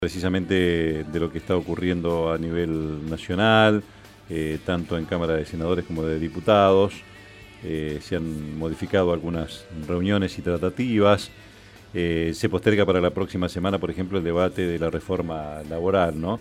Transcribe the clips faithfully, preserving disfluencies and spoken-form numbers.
precisamente de lo que está ocurriendo a nivel nacional, eh, tanto en Cámara de Senadores como de Diputados. Eh, se han modificado algunas reuniones y tratativas. Eh, se posterga para la próxima semana, por ejemplo, el debate de la reforma laboral, ¿no?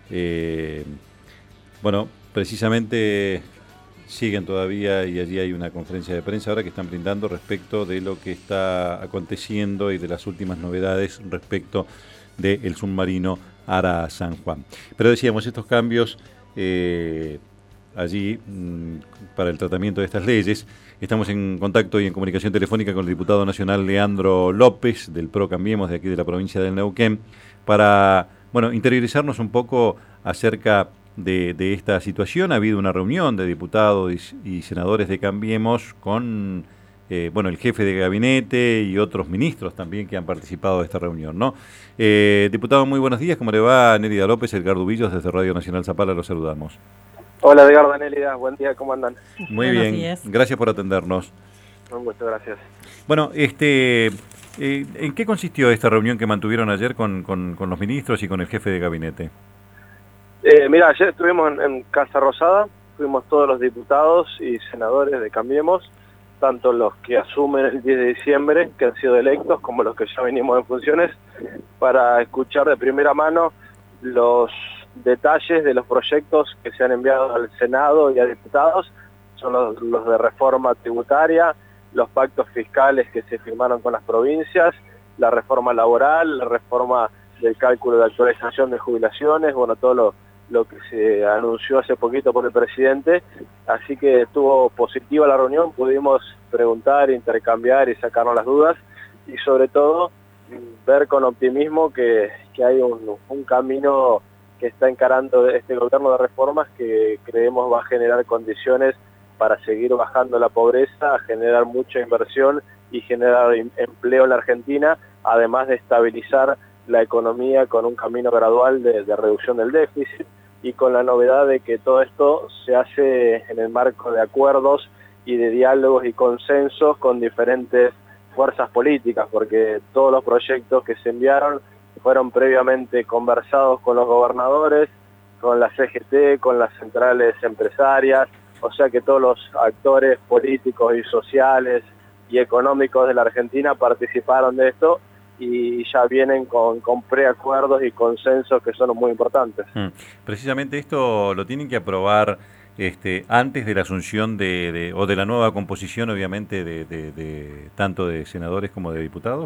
Eh, bueno, precisamente siguen todavía y allí hay una conferencia de prensa ahora que están brindando respecto de lo que está aconteciendo y de las últimas novedades respecto del submarino Ara San Juan. Pero decíamos, estos cambios eh, allí mmm, para el tratamiento de estas leyes. Estamos en contacto y en comunicación telefónica con el diputado nacional Leandro López, del PRO Cambiemos, de aquí de la provincia del Neuquén, para bueno, interiorizarnos un poco acerca de, de esta situación. Ha habido una reunión de diputados y, y senadores de Cambiemos con eh, bueno, el jefe de gabinete y otros ministros también que han participado de esta reunión, ¿no? Eh, diputado, muy buenos días. ¿Cómo le va? Nélida López, Edgardo Villos, desde Radio Nacional Zapala, los saludamos. Hola, Edgardo, Nélida, buen día, ¿cómo andan? Muy Buenos bien, días. Gracias por atendernos. Muchas gracias. Bueno, este, eh, ¿en qué consistió esta reunión que mantuvieron ayer con, con, con los ministros y con el jefe de gabinete? Eh, mira, ayer estuvimos en, en Casa Rosada, fuimos todos los diputados y senadores de Cambiemos, tanto los que asumen el diez de diciembre, que han sido electos, como los que ya venimos en funciones, para escuchar de primera mano los detalles de los proyectos que se han enviado al Senado y a diputados. Son los, los de reforma tributaria, los pactos fiscales que se firmaron con las provincias, la reforma laboral, la reforma del cálculo de actualización de jubilaciones, bueno, todo lo, lo que se anunció hace poquito por el presidente. Así que estuvo positiva la reunión, pudimos preguntar, intercambiar y sacarnos las dudas, y sobre todo ver con optimismo que, que hay un, un camino que está encarando este gobierno de reformas que creemos va a generar condiciones para seguir bajando la pobreza, generar mucha inversión y generar empleo en la Argentina, además de estabilizar la economía con un camino gradual de, de reducción del déficit, y con la novedad de que todo esto se hace en el marco de acuerdos y de diálogos y consensos con diferentes fuerzas políticas, porque todos los proyectos que se enviaron fueron previamente conversados con los gobernadores, con la C G T, con las centrales empresarias, o sea que todos los actores políticos y sociales y económicos de la Argentina participaron de esto y ya vienen con, con preacuerdos y consensos que son muy importantes. Mm. Precisamente esto lo tienen que aprobar este, antes de la asunción de, de o de la nueva composición, obviamente, de, de, de tanto de senadores como de diputados.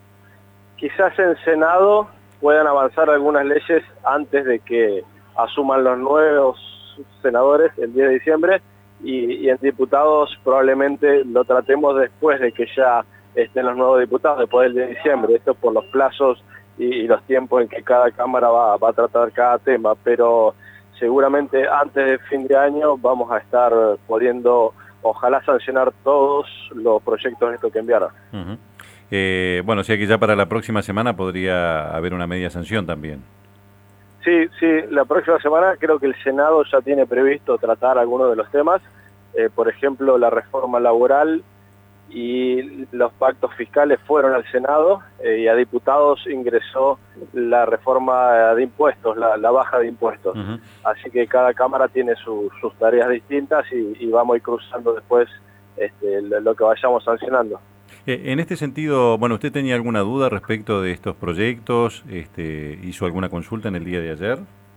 Quizás en Senado puedan avanzar algunas leyes antes de que asuman los nuevos senadores el diez de diciembre, y, y en diputados probablemente lo tratemos después de que ya estén los nuevos diputados, después del diez de diciembre. Esto por los plazos y, y los tiempos en que cada Cámara va, va a tratar cada tema, pero seguramente antes de fin de año vamos a estar pudiendo, ojalá, sancionar todos los proyectos estos que enviaron. Uh-huh. Eh, bueno, o sea que ya para la próxima semana podría haber una media sanción también. Sí, sí, la próxima semana creo que el Senado ya tiene previsto tratar algunos de los temas, eh, por ejemplo, la reforma laboral y los pactos fiscales fueron al Senado, eh, y a diputados ingresó la reforma de impuestos, la, la baja de impuestos. Uh-huh. Así que cada Cámara tiene su, sus tareas distintas y, y vamos a ir cruzando después este, lo que vayamos sancionando. En este sentido, bueno, ¿usted tenía alguna duda respecto de estos proyectos? Este, ¿hizo alguna consulta en el día de ayer?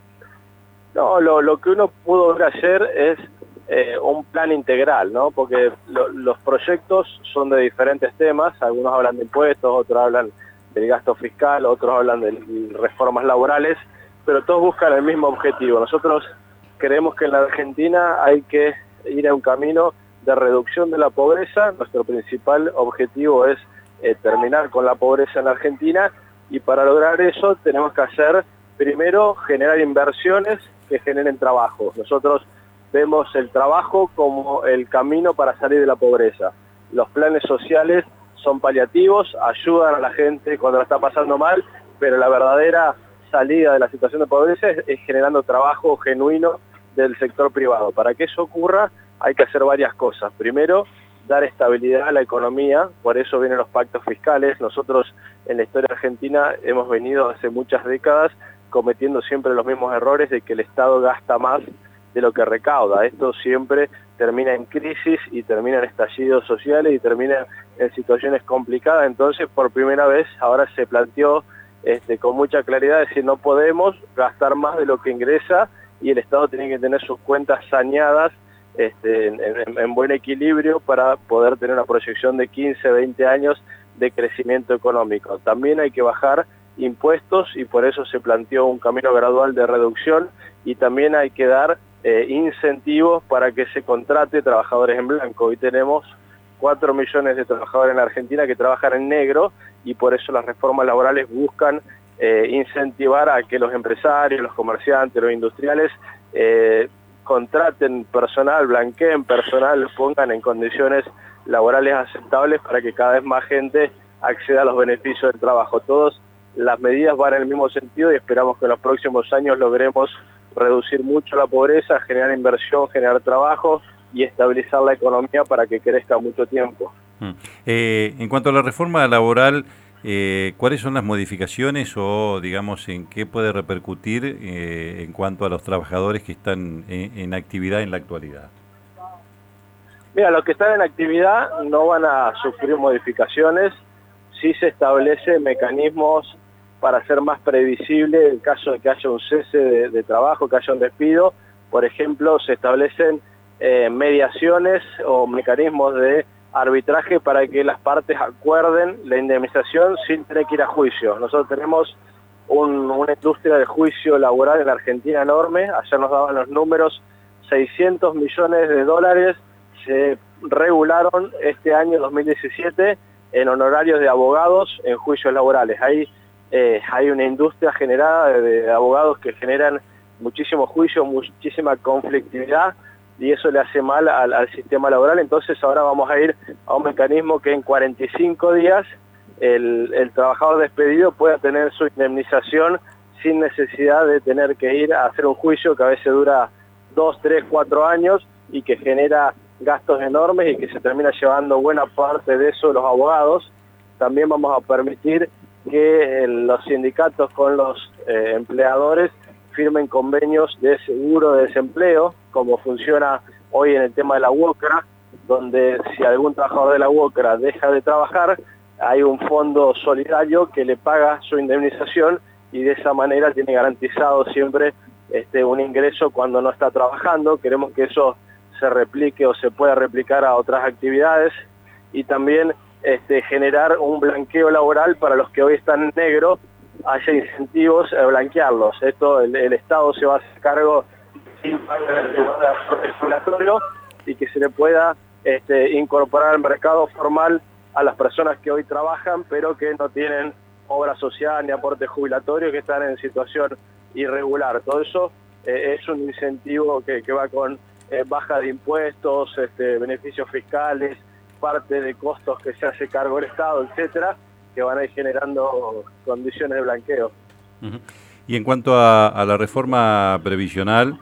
No, lo, lo que uno pudo ver ayer es eh, un plan integral, ¿no? Porque lo, los proyectos son de diferentes temas, algunos hablan de impuestos, otros hablan del gasto fiscal, otros hablan de reformas laborales, pero todos buscan el mismo objetivo. Nosotros creemos que en la Argentina hay que ir a un camino de reducción de la pobreza. Nuestro principal objetivo es eh, terminar con la pobreza en la Argentina, y para lograr eso tenemos que hacer, primero, generar inversiones que generen trabajo. Nosotros vemos el trabajo como el camino para salir de la pobreza. Los planes sociales son paliativos, ayudan a la gente cuando la está pasando mal, pero la verdadera salida de la situación de pobreza es, es generando trabajo genuino del sector privado. Para que eso ocurra hay que hacer varias cosas. Primero, dar estabilidad a la economía, por eso vienen los pactos fiscales. Nosotros en la historia argentina hemos venido hace muchas décadas cometiendo siempre los mismos errores de que el Estado gasta más de lo que recauda. Esto siempre termina en crisis y termina en estallidos sociales y termina en situaciones complicadas. Entonces, por primera vez, ahora se planteó este, con mucha claridad decir, no podemos gastar más de lo que ingresa y el Estado tiene que tener sus cuentas saneadas este, en, en, en buen equilibrio para poder tener una proyección de quince, veinte años de crecimiento económico. También hay que bajar impuestos y por eso se planteó un camino gradual de reducción y también hay que dar eh, incentivos para que se contrate trabajadores en blanco. Hoy tenemos cuatro millones de trabajadores en la Argentina que trabajan en negro y por eso las reformas laborales buscan eh, incentivar a que los empresarios, los comerciantes, los industriales eh, contraten personal, blanqueen personal, los pongan en condiciones laborales aceptables para que cada vez más gente acceda a los beneficios del trabajo. Todas las medidas van en el mismo sentido y esperamos que en los próximos años logremos reducir mucho la pobreza, generar inversión, generar trabajo y estabilizar la economía para que crezca mucho tiempo. Mm. Eh, en cuanto a la reforma laboral, eh, ¿cuáles son las modificaciones o, digamos, en qué puede repercutir eh, en cuanto a los trabajadores que están en, en actividad en la actualidad? Mira, los que están en actividad no van a sufrir modificaciones, sí se establecen mecanismos para hacer más previsible el caso de que haya un cese de, de trabajo, que haya un despido. Por ejemplo, se establecen eh, mediaciones o mecanismos de arbitraje para que las partes acuerden la indemnización sin tener que ir a juicio. Nosotros tenemos un, una industria de juicio laboral en la Argentina enorme, ayer nos daban los números, seiscientos millones de dólares se regularon este año dos mil diecisiete en honorarios de abogados en juicios laborales. Ahí eh, hay una industria generada de, de abogados que generan muchísimos juicios, muchísima conflictividad y eso le hace mal al, al sistema laboral. Entonces ahora vamos a ir a un mecanismo que en cuarenta y cinco días el, el trabajador despedido pueda tener su indemnización sin necesidad de tener que ir a hacer un juicio que a veces dura dos, tres, cuatro años y que genera gastos enormes y que se termina llevando buena parte de eso los abogados. También vamos a permitir que eh, los sindicatos con los eh, empleadores firmen convenios de seguro de desempleo, como funciona hoy en el tema de la UOCRA, donde si algún trabajador de la UOCRA deja de trabajar, hay un fondo solidario que le paga su indemnización y de esa manera tiene garantizado siempre este, un ingreso cuando no está trabajando. Queremos que eso se replique o se pueda replicar a otras actividades y también este, generar un blanqueo laboral para los que hoy están en negro, haya incentivos a blanquearlos. Esto el, el Estado se va a hacer cargo sin pagar el regulatorio y que se le pueda este, incorporar al mercado formal a las personas que hoy trabajan pero que no tienen obra social ni aporte jubilatorio, que están en situación irregular. Todo eso eh, es un incentivo que, que va con Eh, baja de impuestos, este, beneficios fiscales, parte de costos que se hace cargo el Estado, etcétera, que van a ir generando condiciones de blanqueo. Uh-huh. Y en cuanto a, a la reforma previsional...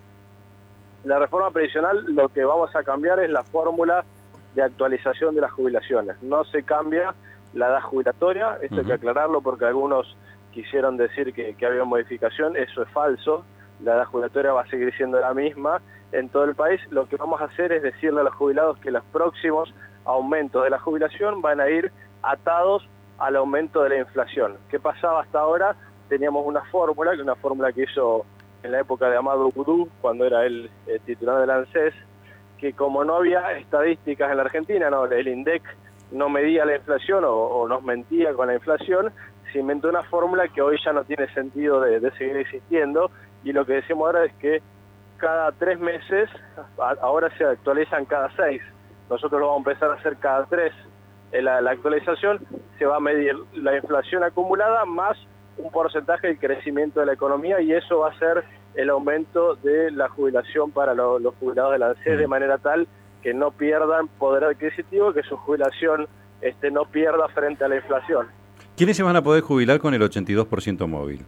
La reforma previsional lo que vamos a cambiar es la fórmula de actualización de las jubilaciones. No se cambia la edad jubilatoria, esto uh-huh. hay que aclararlo porque algunos quisieron decir que, que había modificación, eso es falso. La edad jubilatoria va a seguir siendo la misma en todo el país. Lo que vamos a hacer es decirle a los jubilados que los próximos aumentos de la jubilación van a ir atados al aumento de la inflación. ¿Qué pasaba hasta ahora? Teníamos una fórmula, una fórmula que hizo en la época de Amado Boudou, cuando era el, el titular del ANSES, que como no había estadísticas en la Argentina, no, el INDEC no medía la inflación o, o nos mentía con la inflación, se inventó una fórmula que hoy ya no tiene sentido de, de seguir existiendo. Y lo que decimos ahora es que cada tres meses, ahora se actualizan cada seis. Nosotros lo vamos a empezar a hacer cada tres. La, la actualización se va a medir la inflación acumulada más un porcentaje del crecimiento de la economía y eso va a ser el aumento de la jubilación para lo, los jubilados de la ANSES de manera tal que no pierdan poder adquisitivo, que su jubilación este, no pierda frente a la inflación. ¿Quiénes se van a poder jubilar con el ochenta y dos por ciento móvil?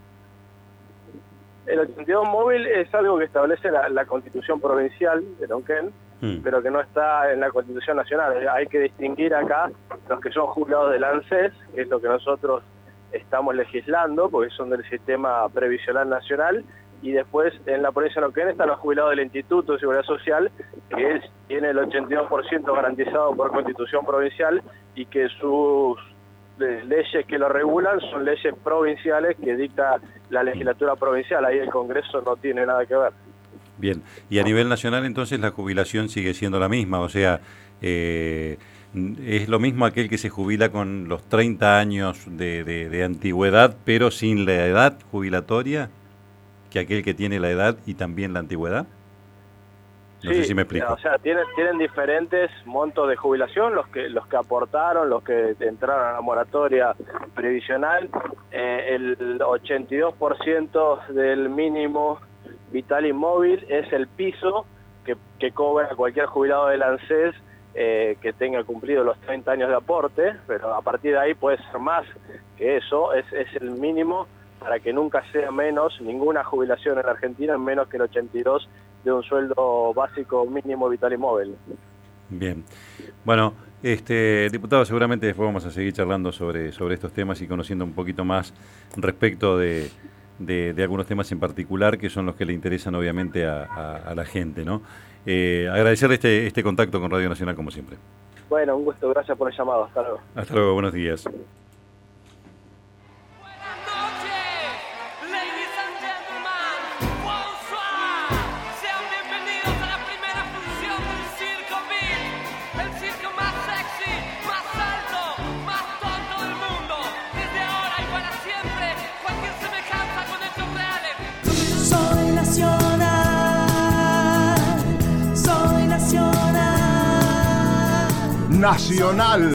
El ochenta y dos móvil es algo que establece la, la Constitución Provincial de Neuquén, mm. pero que no está en la Constitución Nacional. Hay que distinguir acá los que son jubilados del ANSES, que es lo que nosotros estamos legislando, porque son del Sistema Previsional Nacional, y después en la provincia de Neuquén están los jubilados del Instituto de Seguridad Social, que es, tiene el ochenta y dos por ciento garantizado por Constitución Provincial, y que sus leyes que lo regulan son leyes provinciales que dicta la legislatura provincial. Ahí el Congreso no tiene nada que ver. Bien, y a nivel nacional entonces la jubilación sigue siendo la misma, o sea, eh, es lo mismo aquel que se jubila con los treinta años de, de, de antigüedad, pero sin la edad jubilatoria, que aquel que tiene la edad y también la antigüedad. No sí, sé si me explico. O sea, tienen, tienen diferentes montos de jubilación, los que los que aportaron, los que entraron a la moratoria previsional, eh, el ochenta y dos por ciento del mínimo vital y móvil es el piso que, que cobra cualquier jubilado del ANSES eh, que tenga cumplido los treinta años de aporte, pero a partir de ahí puede ser más que eso, es, es el mínimo para que nunca sea menos, ninguna jubilación en la Argentina en menos que el ochenta y dos de un sueldo básico mínimo vital y móvil. Bien. Bueno, este diputado, seguramente después vamos a seguir charlando sobre, sobre estos temas y conociendo un poquito más respecto de, de, de algunos temas en particular que son los que le interesan obviamente a, a, a la gente, ¿no? Eh, agradecerle este, este contacto con Radio Nacional como siempre. Bueno, un gusto, gracias por el llamado. Hasta luego. Hasta luego, buenos días. Nacional.